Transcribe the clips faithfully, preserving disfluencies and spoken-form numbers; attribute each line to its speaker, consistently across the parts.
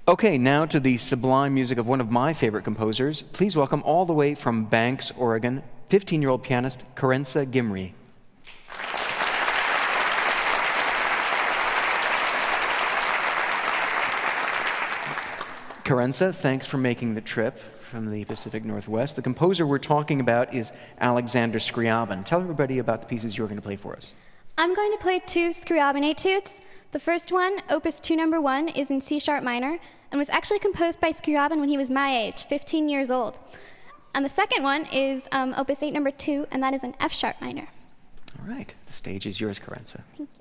Speaker 1: Okay, now to the sublime music of one of my favorite composers. Please welcome all the way from Banks, Oregon, fifteen-year-old pianist Karensa Gimri. Karensa, thanks for making the trip from the Pacific Northwest. The composer we're talking about is Alexander Scriabin. Tell everybody about the pieces you're going to play for us.
Speaker 2: I'm going to play two Scriabin etudes. The first one, Opus two number one, is in C sharp minor and was actually composed by Scriabin when he was my age, fifteen years old. And the second one is um, Opus eight number two, and that is in F sharp minor.
Speaker 1: All right, the stage is yours, Karensa.
Speaker 2: Thank you.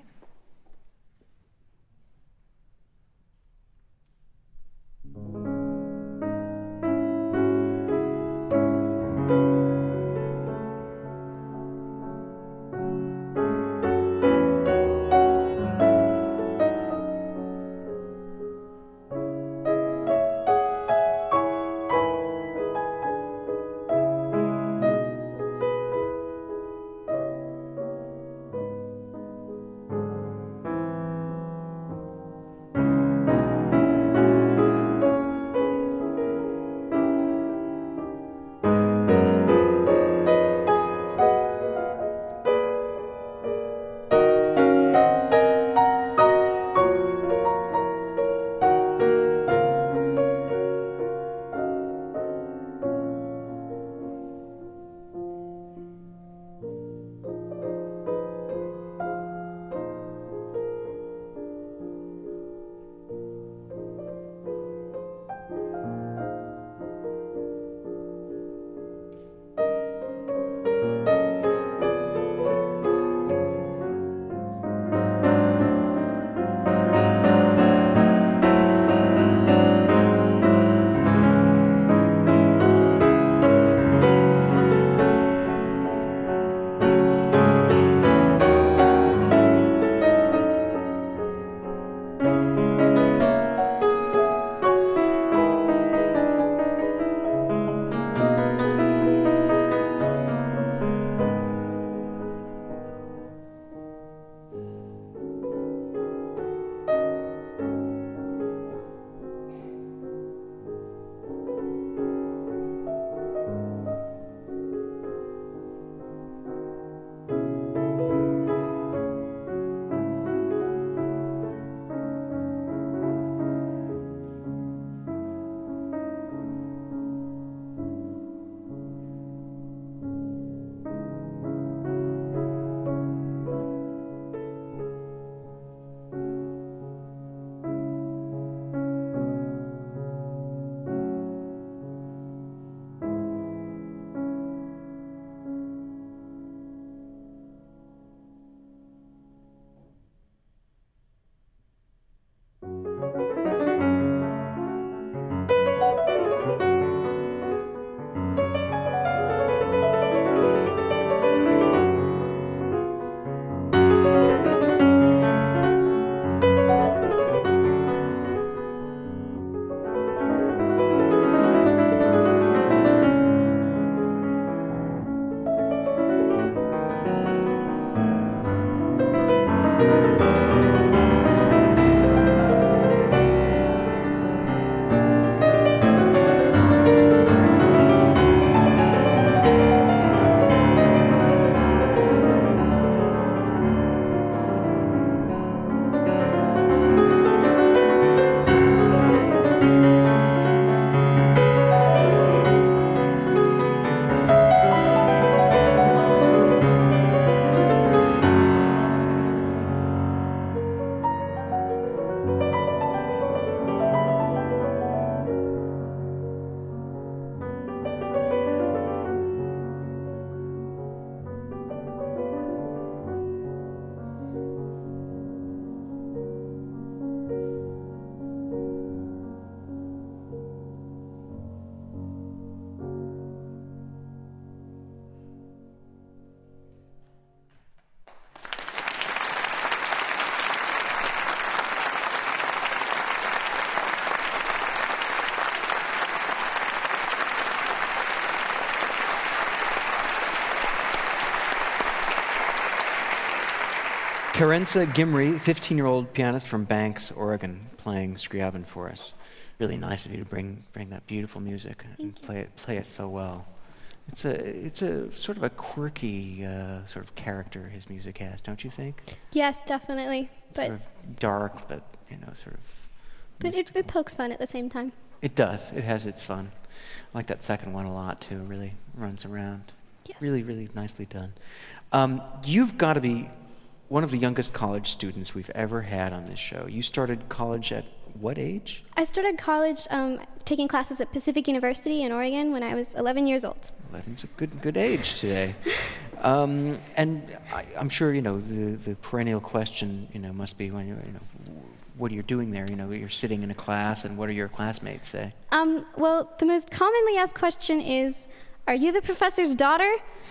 Speaker 1: Carenza Gimri, fifteen-year-old pianist from Banks, Oregon, playing Scriabin for us. Really nice of you to bring bring that beautiful music and play it play it so well. It's a it's a sort of a quirky uh, sort of character his music has, don't you think?
Speaker 2: Yes, definitely. But
Speaker 1: Sort of dark, but you know, sort of.
Speaker 2: but it,
Speaker 1: mystical.
Speaker 2: it pokes fun at the same time.
Speaker 1: It does. It has its fun. I like that second one a lot too. Really runs around.
Speaker 2: Yes.
Speaker 1: Really, really nicely done. Um, you've got to be one of the youngest college students we've ever had on this show. You started college at what age?
Speaker 2: I started college um, taking classes at Pacific University in Oregon when I was eleven years old.
Speaker 1: eleven's a good good age today. um, and I, I'm sure you know the the perennial question you know must be when you're you know what are you doing there? You know you're sitting in a class, and what do your classmates say?
Speaker 2: Um, well, the most commonly asked question is, "Are you the professor's daughter?"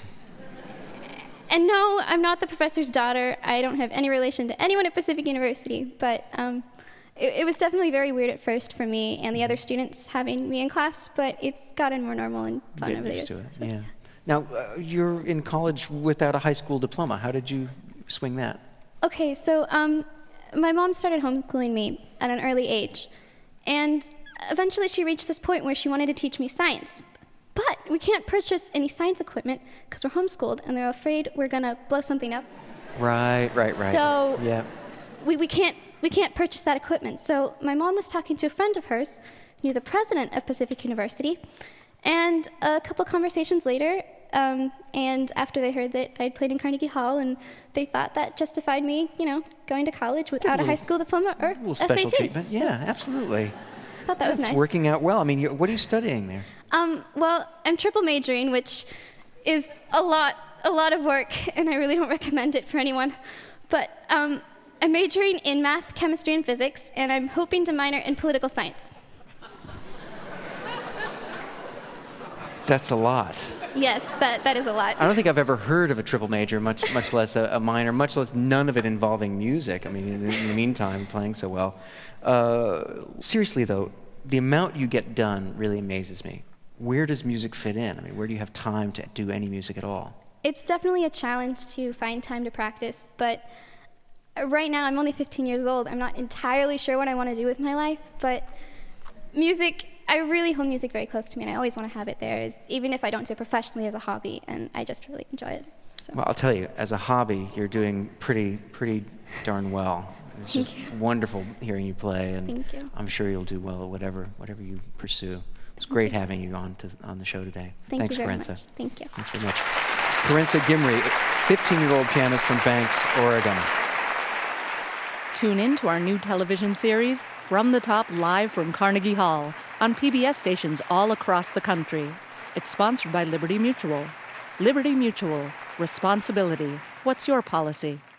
Speaker 2: And no, I'm not the professor's daughter. I don't have any relation to anyone at Pacific University, but um, it, it was definitely very weird at first for me and the other students having me in class, but it's gotten more normal and fun
Speaker 1: Get
Speaker 2: over the
Speaker 1: used
Speaker 2: years.
Speaker 1: to it. Yeah. Now uh, you're in college without a high school diploma. How did you swing that?
Speaker 2: Okay, so um, my mom started homeschooling me at an early age, and eventually she reached this point where she wanted to teach me science. But we can't purchase any science equipment because we're homeschooled, and they're afraid we're gonna blow something up.
Speaker 1: Right, right, right.
Speaker 2: So
Speaker 1: yeah.
Speaker 2: we, we can't we can't purchase that equipment. So my mom was talking to a friend of hers, knew the president of Pacific University, and a couple conversations later, um, and after they heard that I'd played in Carnegie Hall, and they thought that justified me, you know, going to college without a,
Speaker 1: little-
Speaker 2: high school diploma or
Speaker 1: A little
Speaker 2: S A
Speaker 1: special
Speaker 2: Ts.
Speaker 1: treatment.
Speaker 2: So
Speaker 1: Yeah, absolutely.
Speaker 2: I thought that was
Speaker 1: It's
Speaker 2: nice.
Speaker 1: working out well. I mean, you what are you studying there?
Speaker 2: Um, well, I'm triple majoring, which is a lot, a lot of work, and I really don't recommend it for anyone. But um, I'm majoring in math, chemistry, and physics, and I'm hoping to minor in political science.
Speaker 1: That's a lot.
Speaker 2: Yes, that, that is a lot.
Speaker 1: I don't think I've ever heard of a triple major, much much less a, a minor, much less none of it involving music. I mean, in, in the meantime, playing so well. Uh, seriously, though, the amount you get done really amazes me. Where does music fit in? I mean, where do you have time to do any music at all?
Speaker 2: It's definitely a challenge to find time to practice, but right now I'm only fifteen years old. I'm not entirely sure what I want to do with my life, but music, I really hold music very close to me, and I always want to have it there, as, even if I don't do it professionally as a hobby, and I just really enjoy it. So.
Speaker 1: Well, I'll tell you, as a hobby, you're doing pretty pretty darn well. It's just wonderful hearing you play, and
Speaker 2: Thank you.
Speaker 1: I'm sure you'll do well at whatever whatever you pursue. It's great having you on to on the show today.
Speaker 2: Thank
Speaker 1: Thanks,
Speaker 2: you very
Speaker 1: Carenza.
Speaker 2: much. Thank you.
Speaker 1: Thanks very much. Carenza Gimri, fifteen-year-old pianist from Banks, Oregon.
Speaker 3: Tune in to our new television series, From the Top, live from Carnegie Hall, on P B S stations all across the country. It's sponsored by Liberty Mutual. Liberty Mutual. Responsibility. What's your policy?